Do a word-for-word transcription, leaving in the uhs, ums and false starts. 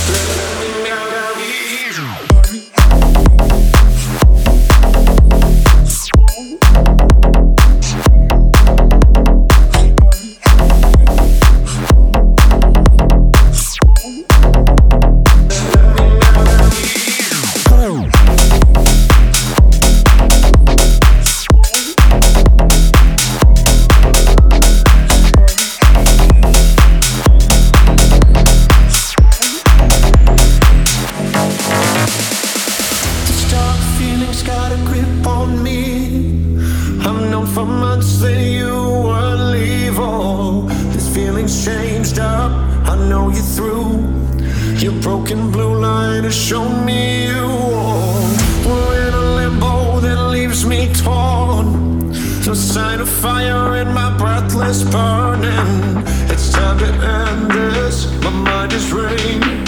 Changed up, I know you through. Your broken blue light has shown me you. We're in a limbo that leaves me torn. No sign of fire in my breathless burning. It's time to end this. My mind is raging.